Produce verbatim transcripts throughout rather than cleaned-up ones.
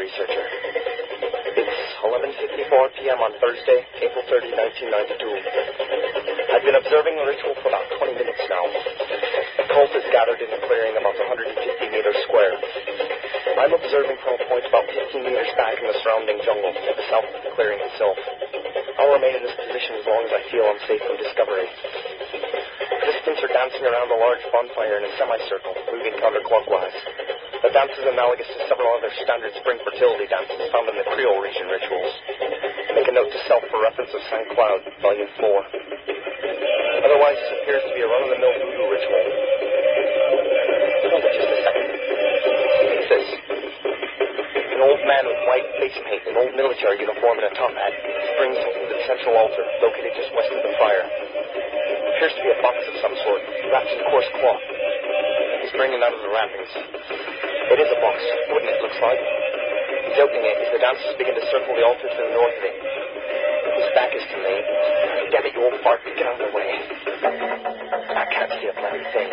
researcher. It's eleven fifty-four p.m. on Thursday, April thirtieth, nineteen ninety-two. I've been observing the ritual for about twenty minutes now. The cult is gathered in a clearing about one hundred fifty meters square. I'm observing from a point about fifteen meters back in the surrounding jungle to the south of the clearing itself. I'll remain in this position as long as I feel I'm safe from discovery. Participants are dancing around a large bonfire in a semicircle, moving counterclockwise. The dance is analogous to several other standard spring fertility dances found in the Creole region rituals. Make a note to self for reference of Saint Cloud, Volume four. Otherwise, this appears to be a run-of-the-mill voodoo ritual. Hold it just a second. What's this? An old man with white face paint, an old military uniform, and a top hat brings something to the central altar, located just west of the fire. It appears to be a box of some sort, wrapped in coarse cloth. He's bringing it out of the wrappings. It is a box, wooden it looks like. He's opening it as the dancers begin to circle the altar to the north of it. His back is to me. Damn it, you old fart, get out of the way. I can't see a bloody thing.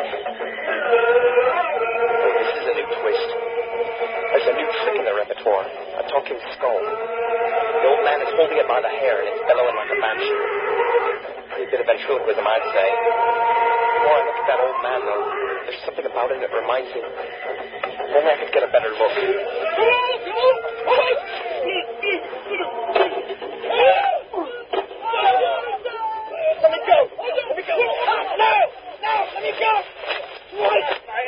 Oh, this is a new twist. There's a new trick in the repertoire, a talking skull. The old man is holding it by the hair and it's bellowing like a banshee. Pretty bit of ventriloquism, I'd say. The more I look at that old man, though, there's something about him that reminds me. If only I could get a better look. Let me go! Let me go! No! No! Let me go! What?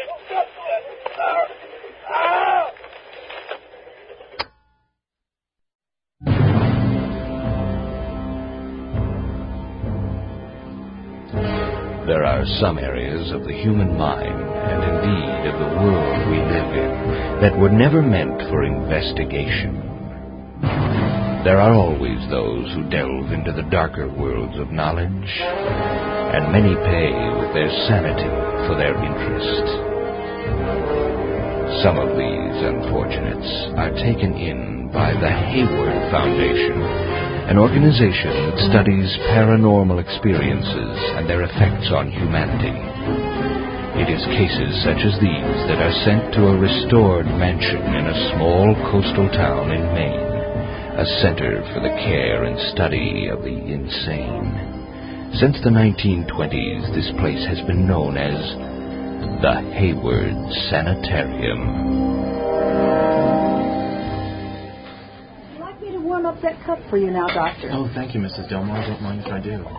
There are some areas of the human mind, and indeed of the world we live in, that were never meant for investigation. There are always those who delve into the darker worlds of knowledge, and many pay with their sanity for their interest. Some of these unfortunates are taken in by the Hayward Foundation, an organization that studies paranormal experiences and their effects on humanity. It is cases such as these that are sent to a restored mansion in a small coastal town in Maine, a center for the care and study of the insane. Since the nineteen twenties, this place has been known as the Hayward Sanitarium. Up that cup for you now, Doctor. Oh, thank you, Missus Delmore. I don't mind if I do.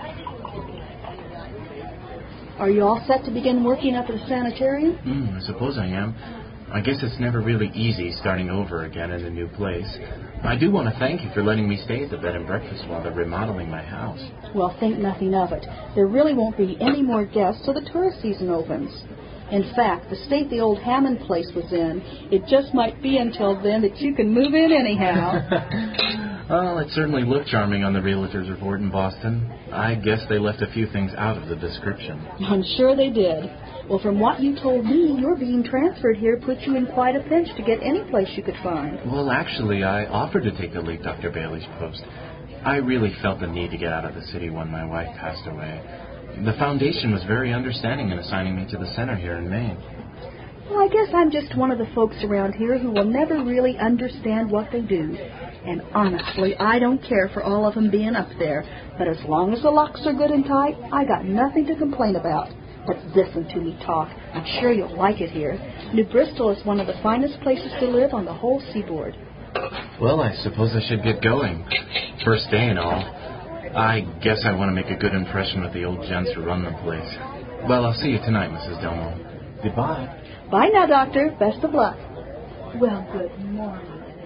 Are you all set to begin working up at the sanitarium? Hmm, I suppose I am. I guess it's never really easy starting over again in a new place. I do want to thank you for letting me stay at the bed and breakfast while they're remodeling my house. Well, think nothing of it. There really won't be any more guests till the tourist season opens. In fact, the state the old Hammond place was in, it just might be until then that you can move in anyhow. Well, it certainly looked charming on the realtor's report in Boston. I guess they left a few things out of the description. I'm sure they did. Well, from what you told me, your being transferred here put you in quite a pinch to get any place you could find. Well, actually, I offered to take the late Doctor Bailey's post. I really felt the need to get out of the city when my wife passed away. The foundation was very understanding in assigning me to the center here in Maine. Well, I guess I'm just one of the folks around here who will never really understand what they do. And honestly, I don't care for all of them being up there. But as long as the locks are good and tight, I got nothing to complain about. But listen to me talk. I'm sure you'll like it here. New Bristol is one of the finest places to live on the whole seaboard. Well, I suppose I should get going. First day and all. I guess I want to make a good impression with the old gents who run the place. Well, I'll see you tonight, Missus Delmore. Goodbye. Bye now, Doctor. Best of luck. Well, good morning.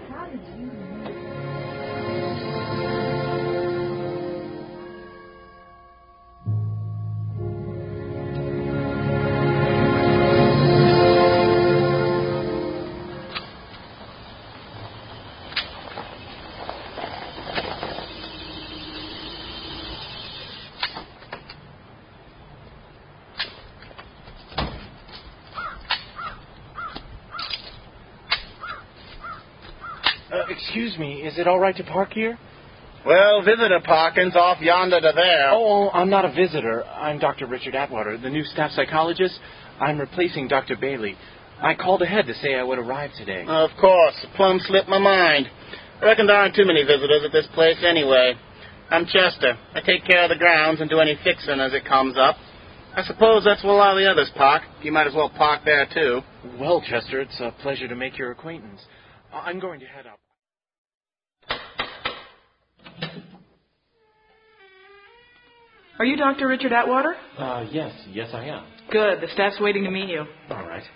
Excuse me, is it all right to park here? Well, visitor parking's off yonder to there. Oh, I'm not a visitor. I'm Doctor Richard Atwater, the new staff psychologist. I'm replacing Doctor Bailey. I called ahead to say I would arrive today. Of course. Plumb slipped my mind. I reckon there aren't too many visitors at this place anyway. I'm Chester. I take care of the grounds and do any fixing as it comes up. I suppose that's where a lot of the others park. You might as well park there, too. Well, Chester, it's a pleasure to make your acquaintance. I'm going to head up. Are you Doctor Richard Atwater? Uh, yes, yes I am. Good. The staff's waiting to meet you. All right.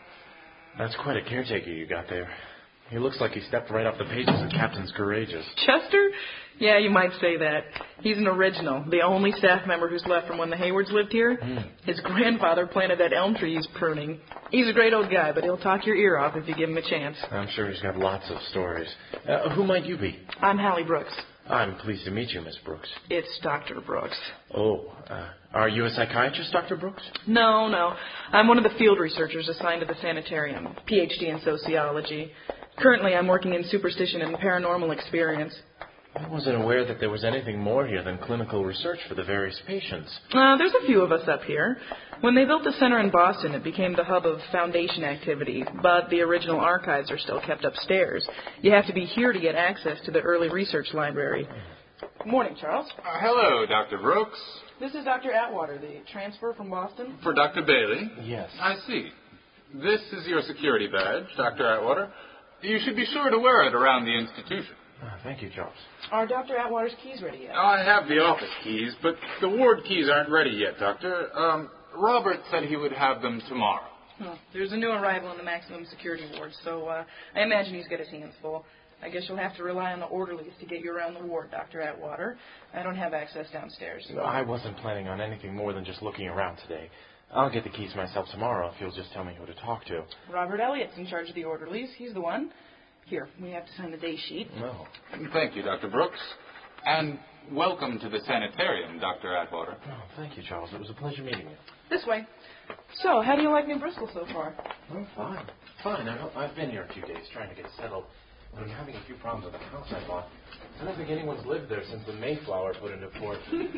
That's quite a caretaker you got there. He looks like he stepped right off the pages of Captain's Courageous. Chester? Yeah, you might say that. He's an original, the only staff member who's left from when the Haywards lived here. Mm. His grandfather planted that elm tree he's pruning. He's a great old guy, but he'll talk your ear off if you give him a chance. I'm sure he's got lots of stories. Uh, who might you be? I'm Hallie Brooks. I'm pleased to meet you, Miss Brooks. It's Doctor Brooks. Oh, uh, are you a psychiatrist, Doctor Brooks? No, no. I'm one of the field researchers assigned to the sanitarium, P H D in sociology. Currently, I'm working in superstition and paranormal experience. I wasn't aware that there was anything more here than clinical research for the various patients. Uh, there's a few of us up here. When they built the center in Boston, it became the hub of Foundation activity, but the original archives are still kept upstairs. You have to be here to get access to the early research library. Good morning, Charles. Uh, hello, Doctor Brooks. This is Doctor Atwater, the transfer from Boston. For Doctor Bailey? Yes. I see. This is your security badge, Doctor Atwater. You should be sure to wear it around the institution. Oh, thank you, Charles. Are Doctor Atwater's keys ready yet? I have the office keys, but the ward keys aren't ready yet, Doctor. Um, Robert said he would have them tomorrow. Oh, there's a new arrival in the maximum security ward, so uh, I imagine he's got his hands full. I guess you'll have to rely on the orderlies to get you around the ward, Doctor Atwater. I don't have access downstairs. No, I wasn't planning on anything more than just looking around today. I'll get the keys myself tomorrow if you'll just tell me who to talk to. Robert Elliott's in charge of the orderlies. He's the one. Here, we have to sign the day sheet. No. Thank you, Doctor Brooks. And welcome to the sanitarium, Doctor Atwater. Oh, thank you, Charles. It was a pleasure meeting you. This way. So, how do you like New Bristol so far? Oh, fine. Fine. I don't, I've been here a few days trying to get settled. But I'm having a few problems with the house I bought. I don't think anyone's lived there since the Mayflower put into port.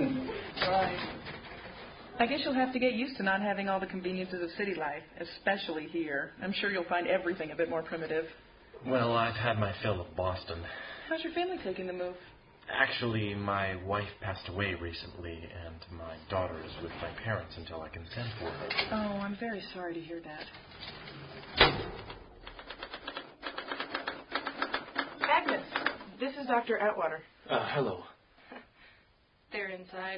Right. I guess you'll have to get used to not having all the conveniences of city life, especially here. I'm sure you'll find everything a bit more primitive. Well, I've had my fill of Boston. How's your family taking the move? Actually, my wife passed away recently, and my daughter is with my parents until I can send for her. Oh, I'm very sorry to hear that. Agnes, this is Doctor Atwater. Uh, hello. They're inside.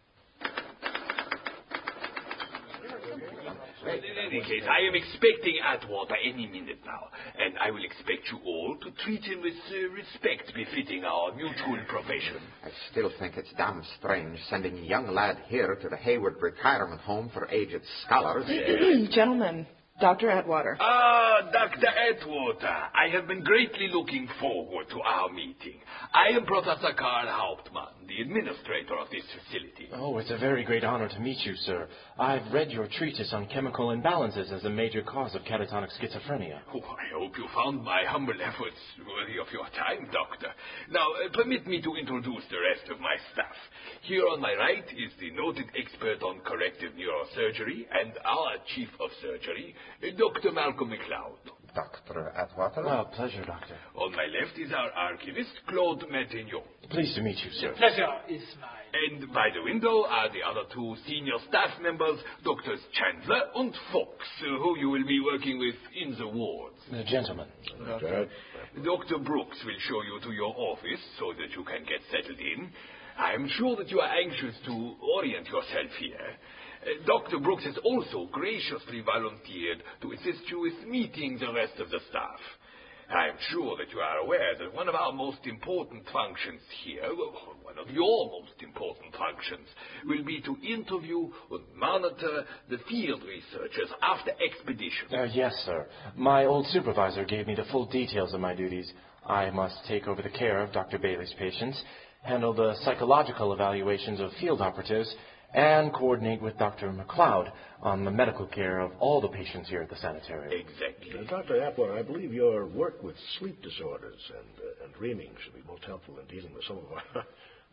In any case, I am expecting Atwater any minute now, and I will expect you all to treat him with uh, respect befitting our mutual profession. I still think it's damn strange sending a young lad here to the Hayward Retirement Home for aged scholars. Gentlemen, Doctor Atwater. Ah, Doctor Atwater, I have been greatly looking forward to our meeting. I am Professor Karl Hauptmann, the administrator of this facility. Oh, it's a very great honor to meet you, sir. I've read your treatise on chemical imbalances as a major cause of catatonic schizophrenia. Oh, I hope you found my humble efforts worthy of your time, Doctor. Now, uh, permit me to introduce the rest of my staff. Here on my right is the noted expert on corrective neurosurgery and our chief of surgery, Doctor Malcolm McLeod. Doctor Atwater? Oh, pleasure, Doctor. On my left is our archivist, Claude Matignon. Pleased to meet you, sir. The pleasure is mine. And by the window are the other two senior staff members, Doctors Chandler and Fox, uh, who you will be working with in the wards. Uh, gentlemen. Doctor. Doctor Brooks will show you to your office so that you can get settled in. I am sure that you are anxious to orient yourself here. Uh, Doctor Brooks has also graciously volunteered to assist you with meeting the rest of the staff. I am sure that you are aware that one of our most important functions here, one of your most important functions, will be to interview and monitor the field researchers after expeditions. Uh, yes, sir. My old supervisor gave me the full details of my duties. I must take over the care of Doctor Bailey's patients, handle the psychological evaluations of field operatives, and coordinate with Doctor McLeod on the medical care of all the patients here at the sanitarium. Exactly. Uh, Doctor Atwater, I believe your work with sleep disorders and, uh, and dreaming should be most helpful in dealing with some of our,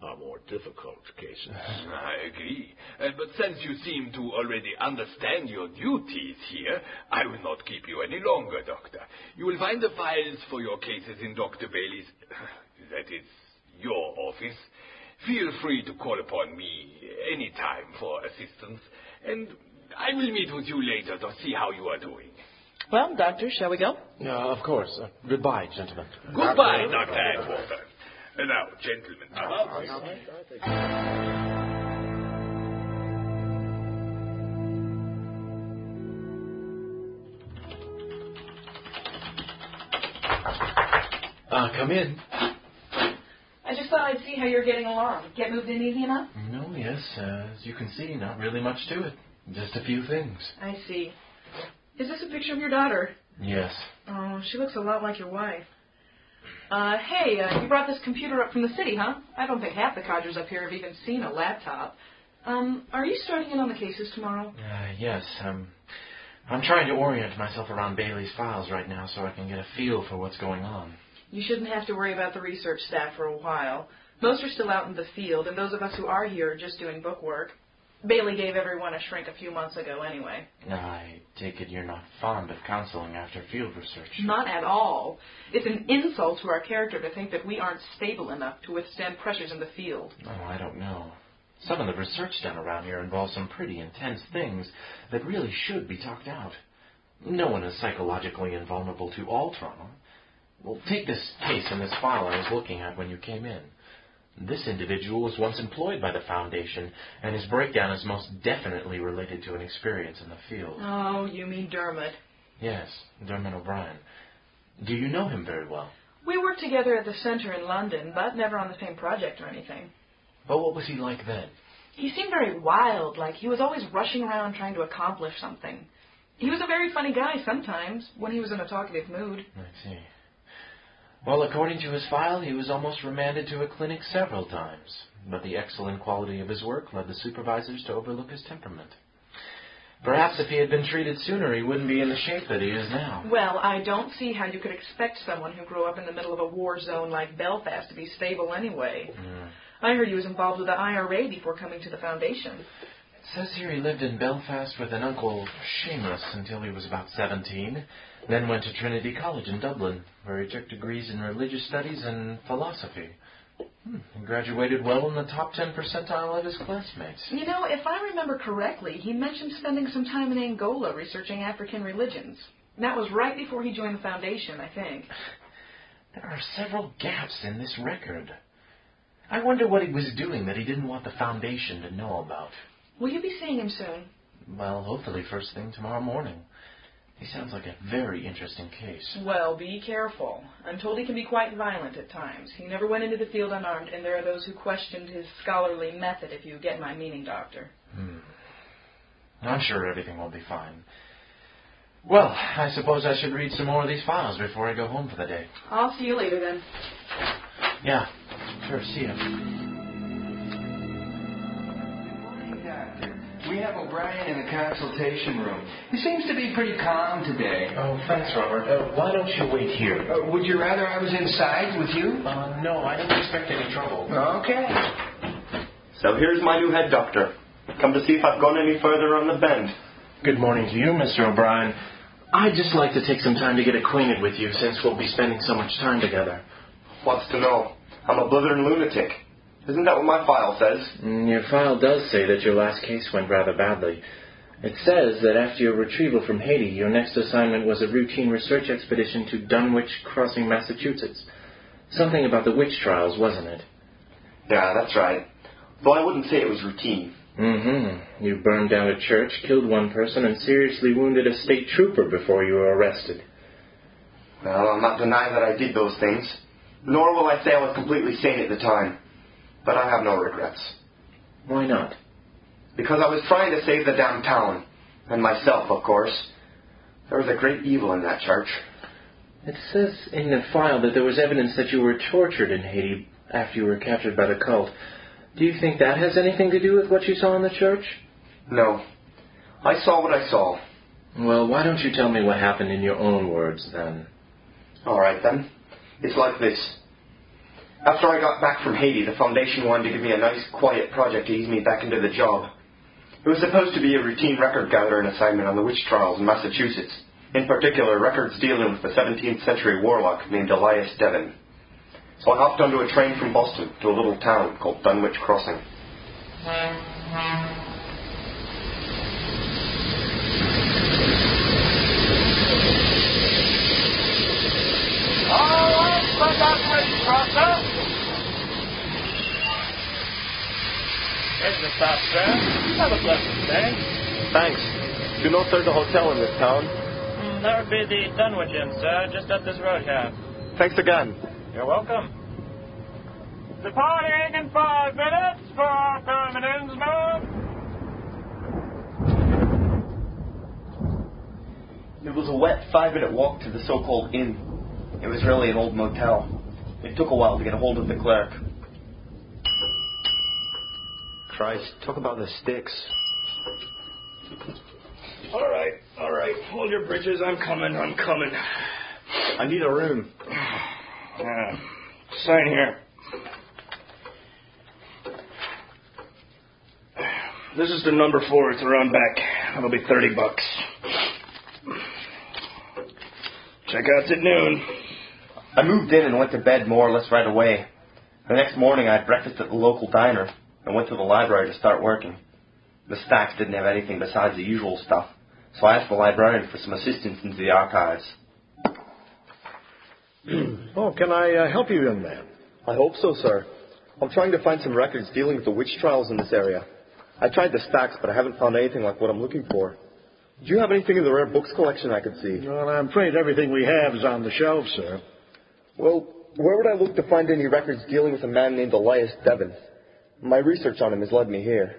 are more difficult cases. I agree. Uh, but since you seem to already understand your duties here, I will not keep you any longer, Doctor. You will find the files for your cases in Doctor Bailey's, that is, your office. Feel free to call upon me any time for assistance, and I will meet with you later to see how you are doing. Well, Doctor, shall we go? Uh, of course. Uh, goodbye, gentlemen. Goodbye, Doctor Atwater. And now, gentlemen, about this. Uh, come in. I just thought I'd see how you're getting along. Get moved in easy enough? No, yes. Uh, as you can see, not really much to it. Just a few things. I see. Is this a picture of your daughter? Yes. Oh, she looks a lot like your wife. Uh, hey, uh, you brought this computer up from the city, huh? I don't think half the codgers up here have even seen a laptop. Um, are you starting in on the cases tomorrow? Uh, yes. Um, I'm trying to orient myself around Bailey's files right now so I can get a feel for what's going on. You shouldn't have to worry about the research staff for a while. Most are still out in the field, and those of us who are here are just doing book work. Bailey gave everyone a shrink a few months ago anyway. I take it you're not fond of counseling after field research. Not at all. It's an insult to our character to think that we aren't stable enough to withstand pressures in the field. Oh, I don't know. Some of the research done around here involves some pretty intense things that really should be talked out. No one is psychologically invulnerable to all trauma. Well, take this case in this file I was looking at when you came in. This individual was once employed by the Foundation, and his breakdown is most definitely related to an experience in the field. Oh, you mean Dermot. Yes, Dermot O'Brien. Do you know him very well? We worked together at the Centre in London, but never on the same project or anything. But what was he like then? He seemed very wild, like he was always rushing around trying to accomplish something. He was a very funny guy sometimes, when he was in a talkative mood. I see. Well, according to his file, he was almost remanded to a clinic several times, but the excellent quality of his work led the supervisors to overlook his temperament. Perhaps if he had been treated sooner, he wouldn't be in the shape that he is now. Well, I don't see how you could expect someone who grew up in the middle of a war zone like Belfast to be stable anyway. Mm. I heard he was involved with the I R A before coming to the Foundation. It says here he lived in Belfast with an uncle, Seamus, until he was about seventeen, then went to Trinity College in Dublin, where he took degrees in religious studies and philosophy. Hmm. He graduated well in the top ten percentile of his classmates. You know, if I remember correctly, he mentioned spending some time in Angola researching African religions. That was right before he joined the Foundation, I think. There are several gaps in this record. I wonder what he was doing that he didn't want the Foundation to know about. Will you be seeing him soon? Well, hopefully first thing tomorrow morning. He sounds like a very interesting case. Well, be careful. I'm told he can be quite violent at times. He never went into the field unarmed, and there are those who questioned his scholarly method, if you get my meaning, Doctor. Hmm. I'm sure everything will be fine. Well, I suppose I should read some more of these files before I go home for the day. I'll see you later, then. Yeah, sure, see you. We have O'Brien in the consultation room. He seems to be pretty calm today. Oh, thanks, Robert. Uh, why don't you wait here? Uh, would you rather I was inside with you? Uh, no, I don't expect any trouble. Okay. So here's my new head doctor. Come to see if I've gone any further on the bend. Good morning to you, Mister O'Brien. I'd just like to take some time to get acquainted with you since we'll be spending so much time together. What's to know? I'm a blithering lunatic. Isn't that what my file says? Mm, your file does say that your last case went rather badly. It says that after your retrieval from Haiti, your next assignment was a routine research expedition to Dunwich Crossing, Massachusetts. Something about the witch trials, wasn't it? Yeah, that's right. Though I wouldn't say it was routine. Mm-hmm. You burned down a church, killed one person, and seriously wounded a state trooper before you were arrested. Well, I'll not deny that I did those things. Nor will I say I was completely sane at the time. But I have no regrets. Why not? Because I was trying to save the damn town. And myself, of course. There was a great evil in that church. It says in the file that there was evidence that you were tortured in Haiti after you were captured by the cult. Do you think that has anything to do with what you saw in the church? No. I saw what I saw. Well, why don't you tell me what happened in your own words, then? All right, then. It's like this. After I got back from Haiti, the Foundation wanted to give me a nice, quiet project to ease me back into the job. It was supposed to be a routine record gathering assignment on the witch trials in Massachusetts. In particular, records dealing with a seventeenth century warlock named Elias Devon. So I hopped onto a train from Boston to a little town called Dunwich Crossing. All right, for Dunwich Crossing. Here's the stop, sir. Have a pleasant day. Thanks. Do you know if there's a hotel in this town? Mm, that would be the Dunwich Inn, sir, just up this road here. Thanks again. You're welcome. Departing in five minutes for Birmingham's. It was a wet five-minute walk to the so-called inn. It was really an old motel. It took a while to get a hold of the clerk. Christ, talk about the sticks. All right, all right. Hold your britches. I'm coming, I'm coming. I need a room. Uh, sign here. This is the number four. It's around back. That'll be thirty bucks. Checkout's at noon. I moved in and went to bed more or less right away. The next morning I had breakfast at the local diner and went to the library to start working. The stacks didn't have anything besides the usual stuff, so I asked the librarian for some assistance into the archives. Oh, can I uh, help you, young man? I hope so, sir. I'm trying to find some records dealing with the witch trials in this area. I tried the stacks, but I haven't found anything like what I'm looking for. Do you have anything in the rare books collection I could see? Well, I'm afraid everything we have is on the shelf, sir. Well, where would I look to find any records dealing with a man named Elias Devon? My research on him has led me here.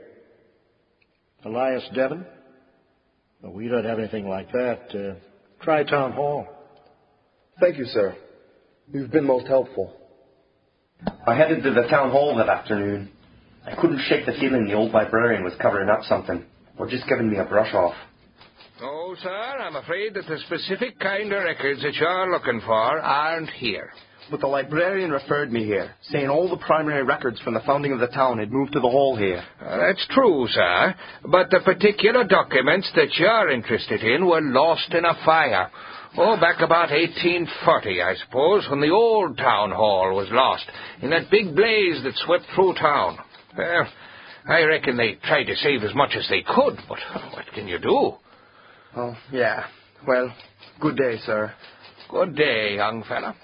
Elias Devon? Well, we don't have anything like that. Uh, try Town Hall. Thank you, sir. You've been most helpful. I headed to the town hall that afternoon. I couldn't shake the feeling the old librarian was covering up something, or just giving me a brush off. Oh, sir, I'm afraid that the specific kind of records that you're looking for aren't here. But the librarian referred me here, saying all the primary records from the founding of the town had moved to the hall here. Uh, that's true, sir, but the particular documents that you're interested in were lost in a fire. Oh, back about eighteen forty, I suppose, when the old town hall was lost, in that big blaze that swept through town. Well, I reckon they tried to save as much as they could, but what can you do? Oh, yeah. Well, good day, sir. Good day, young fella.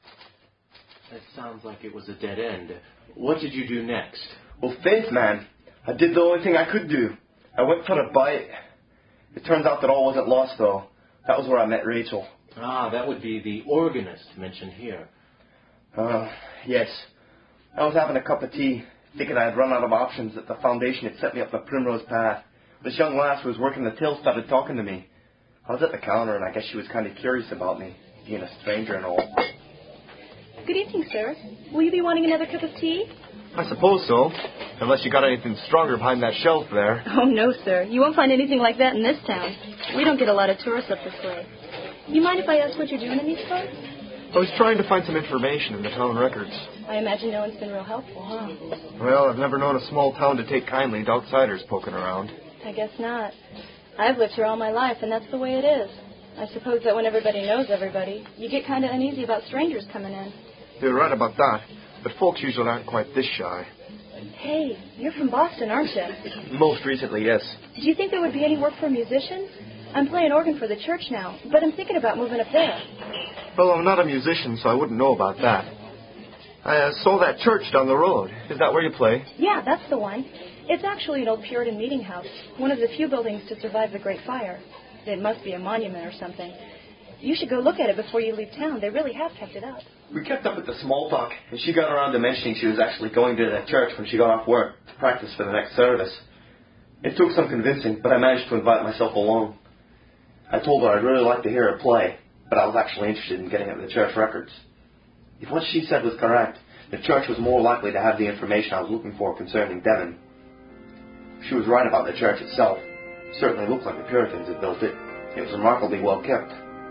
That sounds like it was a dead end. What did you do next? Well, faith, man. I did the only thing I could do. I went for a bite. It turns out that all wasn't lost, though. That was where I met Rachel. Ah, that would be the organist mentioned here. Uh, yes. I was having a cup of tea, thinking I had run out of options, that the Foundation had set me up the primrose path. This young lass who was working the till started talking to me. I was at the counter, and I guess she was kind of curious about me, being a stranger and all. Good evening, sir. Will you be wanting another cup of tea? I suppose so, unless you got anything stronger behind that shelf there. Oh, no, sir. You won't find anything like that in this town. We don't get a lot of tourists up this way. You mind if I ask what you're doing in these parts? I was trying to find some information in the town records. I imagine no one's been real helpful, huh? Well, I've never known a small town to take kindly to outsiders poking around. I guess not. I've lived here all my life, and that's the way it is. I suppose that when everybody knows everybody, you get kind of uneasy about strangers coming in. You're right about that, but folks usually aren't quite this shy. Hey, you're from Boston, aren't you? Most recently, yes. Do you think there would be any work for musicians? I'm playing organ for the church now, but I'm thinking about moving up there. Well, I'm not a musician, so I wouldn't know about that. I uh, saw that church down the road. Is that where you play? Yeah, that's the one. It's actually an old Puritan meeting house, one of the few buildings to survive the Great Fire. It must be a monument or something. You should go look at it before you leave town. They really have kept it up. We kept up with the small talk, and she got around to mentioning she was actually going to that church when she got off work to practice for the next service. It took some convincing, but I managed to invite myself along. I told her I'd really like to hear her play, but I was actually interested in getting at the church records. If what she said was correct, the church was more likely to have the information I was looking for concerning Devon. She was right about the church itself. It certainly looked like the Puritans had built it. It was remarkably well kept.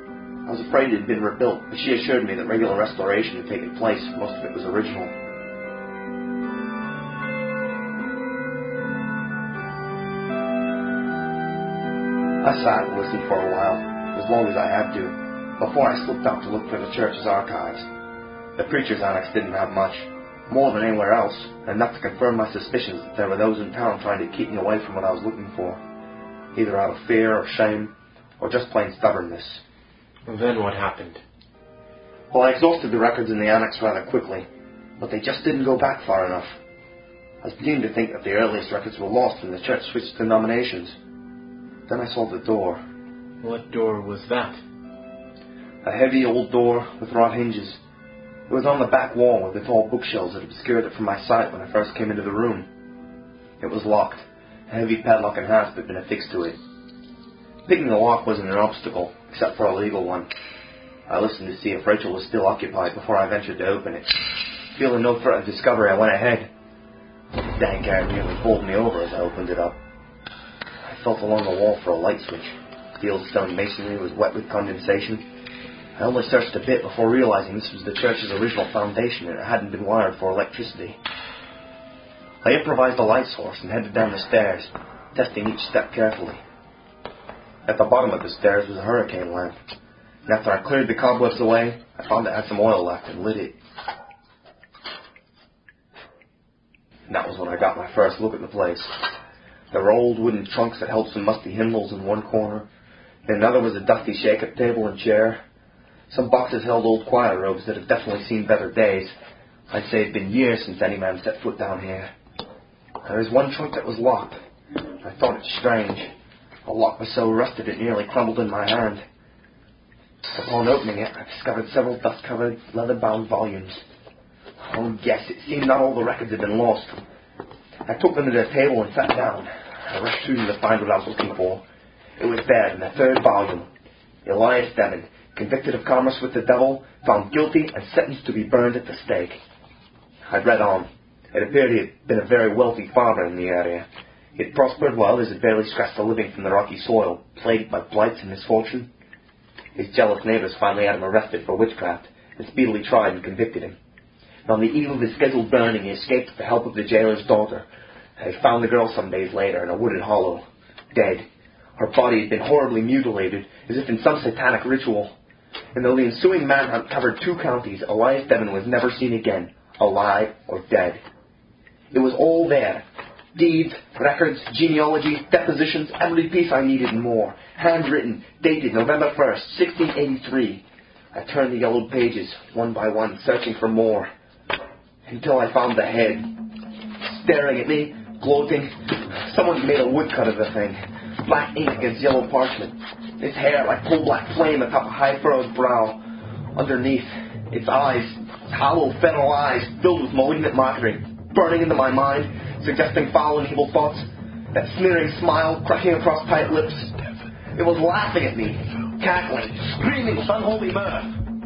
I was afraid it had been rebuilt, but she assured me that regular restoration had taken place. Most of it was original. I sat and listened for a while, as long as I had to, before I slipped out to look for the church's archives. The preacher's annex didn't have much, more than anywhere else, enough to confirm my suspicions that there were those in town trying to keep me away from what I was looking for, either out of fear or shame, or just plain stubbornness. Then what happened? Well, I exhausted the records in the annex rather quickly, but they just didn't go back far enough. I was beginning to think that the earliest records were lost when the church switched denominations. Then I saw the door. What door was that? A heavy old door with wrought hinges. It was on the back wall with the tall bookshelves that obscured it from my sight when I first came into the room. It was locked. A heavy padlock and hasp had been affixed to it. Picking the lock wasn't an obstacle, except for a legal one. I listened to see if Rachel was still occupied before I ventured to open it. Feeling no threat of discovery, I went ahead. The dank air nearly bowled me over as I opened it up. I felt along the wall for a light switch. The old stone masonry was wet with condensation. I only searched a bit before realizing this was the church's original foundation and it hadn't been wired for electricity. I improvised a light source and headed down the stairs, testing each step carefully. At the bottom of the stairs was a hurricane lamp, and after I cleared the cobwebs away, I found it had some oil left and lit it. And that was when I got my first look at the place. There were old wooden trunks that held some musty hymnals in one corner. In another was a dusty shake-up table and chair. Some boxes held old choir robes that had definitely seen better days. I'd say it had been years since any man set foot down here. There was one trunk that was locked. I thought it strange. The lock was so rusted it nearly crumbled in my hand. Upon opening it, I discovered several dust-covered, leather-bound volumes. Oh, yes, it seemed not all the records had been lost. I took them to the table and sat down. I rushed through them to find what I was looking for. It was there in the third volume. Elias Devon, convicted of commerce with the devil, found guilty and sentenced to be burned at the stake. I'd read on. It appeared he had been a very wealthy farmer in the area. He had prospered well, as had barely scratched a living from the rocky soil, plagued by blights and misfortune. His jealous neighbors finally had him arrested for witchcraft, and speedily tried and convicted him. And on the eve of his scheduled burning, he escaped with the help of the jailer's daughter. They found the girl some days later in a wooded hollow, dead. Her body had been horribly mutilated, as if in some satanic ritual. And though the ensuing manhunt covered two counties, Elias Devon was never seen again, alive or dead. It was all there. Deeds, records, genealogies, depositions, every piece I needed and more. Handwritten, dated November first, sixteen eighty-three. I turned the yellowed pages, one by one, searching for more. Until I found the head. Staring at me, gloating. Someone made a woodcut of the thing. Black ink against yellow parchment. Its hair like coal-black flame atop a high-furrowed brow. Underneath, its eyes, its hollow, fennel eyes, filled with malignant mockery, burning into my mind, suggesting foul and evil thoughts. That sneering smile cracking across tight lips. It was laughing at me, cackling, screaming with unholy mirth.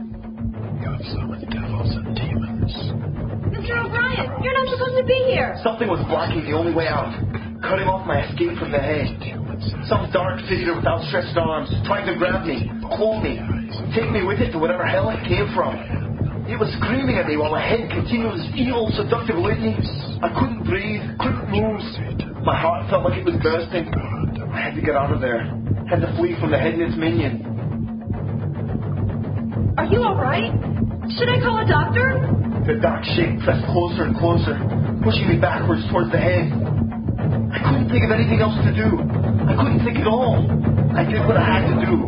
You have summoned devils and demons. Mister O'Brien, you're not supposed to be here. Something was blocking the only way out, cutting off my escape from the hay. Some dark figure with outstretched arms, trying to grab me, claw me, take me with it to whatever hell it came from. It was screaming at me while my head continued its evil, seductive litany. I couldn't breathe, couldn't move. My heart felt like it was bursting. I had to get out of there. Had to flee from the head and its minion. Are you all right? Should I call a doctor? The dark shape pressed closer and closer, pushing me backwards towards the head. I couldn't think of anything else to do. I couldn't think at all. I did what I had to do.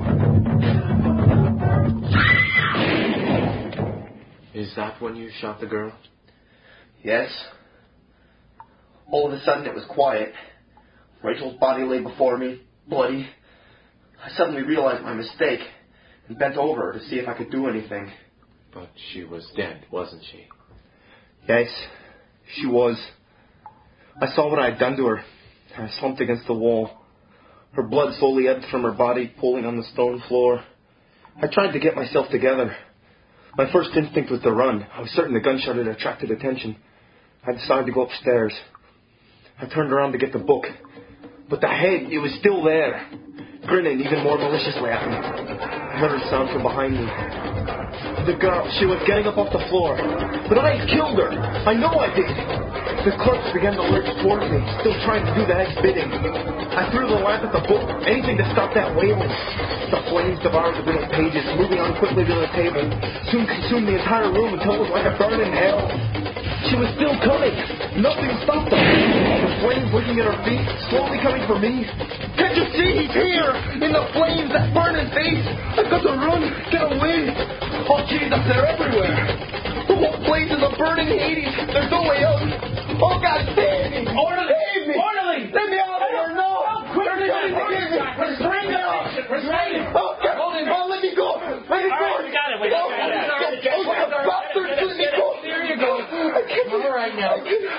Is that when you shot the girl? Yes. All of a sudden it was quiet. Rachel's body lay before me, bloody. I suddenly realized my mistake and bent over her to see if I could do anything. But she was dead, wasn't she? Yes, she was. I saw what I had done to her. I slumped against the wall. Her blood slowly ebbed from her body, pooling on the stone floor. I tried to get myself together. My first instinct was to run. I was certain the gunshot had attracted attention. I decided to go upstairs. I turned around to get the book. But the head, it was still there, grinning even more maliciously at me. I heard a sound from behind me. The girl, she was getting up off the floor. But I killed her. I know I did. The clerks began to lurch towards me, still trying to do the head's bidding. I threw the lamp at the book, anything to stop that wailing. The flames devoured the little pages, moving on quickly to the table. Soon consumed the entire room until it was like a burn in hell. She was still coming. Nothing stopped her. The flames licking at her feet, slowly coming for me. Can't you see? He's here! In the flames, that burning face! I've got to run! Get away! Oh, Jesus, they're everywhere! The whole place is a burning Hades! There's no way out! Oh, God, save me! Orderly! Save me! Orderly! Let me out of here! No! Quick, They're coming to get me! restrain him! Restrain him! Oh, God! Hold him! Oh, let me go! Let me All go! right, we got it. We got it. Oh, God, oh, God, bastard! Let me go! There you go. All right now.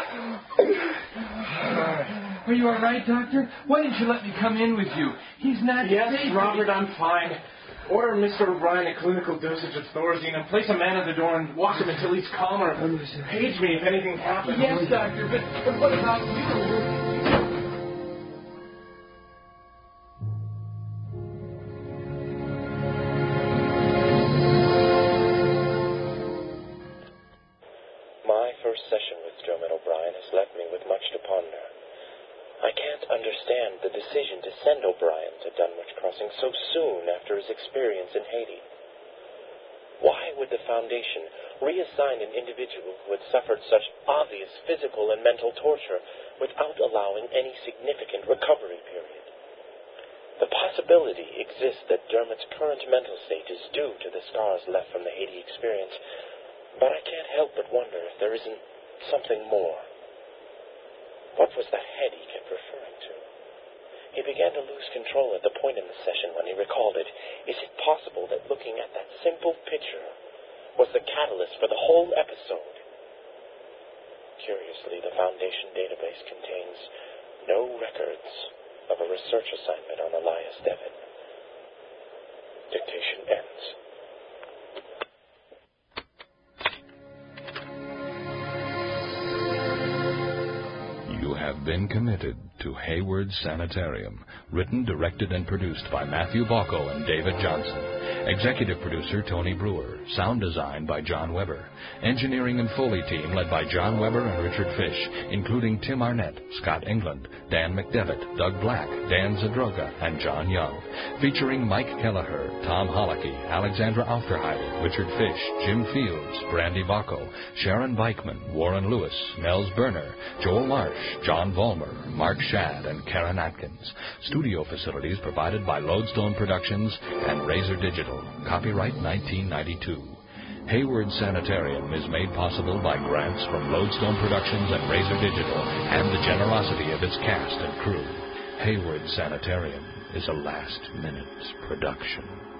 Are you all right, Doctor? Why didn't you let me come in with you? He's not Yes, safe. Robert, I'm fine. Order Mister O'Brien a clinical dosage of Thorazine and place a man at the door and watch him until he's calmer. Page me if anything happens. Yes, Doctor, but, but what about you? My first session with Dermot O'Brien has left me with much to ponder. I can't understand the decision to send O'Brien to Dunwich Crossing so soon after his experience in Haiti. Why would the Foundation reassign an individual who had suffered such obvious physical and mental torture without allowing any significant recovery period? The possibility exists that Dermot's current mental state is due to the scars left from the Haiti experience, but I can't help but wonder if there isn't something more. What was that head he kept referring to? He began to lose control at the point in the session when he recalled it. Is it possible that looking at that simple picture was the catalyst for the whole episode? Curiously, the Foundation database contains no records of a research assignment on Elias Devon. Dictation ends. You have been committed to Hayward Sanitarium, written, directed, and produced by Matthew Balco and David Johnson. Executive producer Tony Brewer. Sound design by John Weber. Engineering and Foley team led by John Weber and Richard Fish, including Tim Arnett, Scott England, Dan McDevitt, Doug Black, Dan Zadroga, and John Young. Featuring Mike Kelleher, Tom Holicky, Alexandra Aufderheide, Richard Fish, Jim Fields, Brandy Balco, Sharon Beichman, Warren Lewis, Nels Berner, Joel Marsh, John Vollmer, Mark Shad, and Karen Atkins. Studio facilities provided by Lodestone Productions and Razor Digital. Copyright nineteen ninety-two. Hayward Sanitarium is made possible by grants from Lodestone Productions and Razor Digital and the generosity of its cast and crew. Hayward Sanitarium is a last-minute production.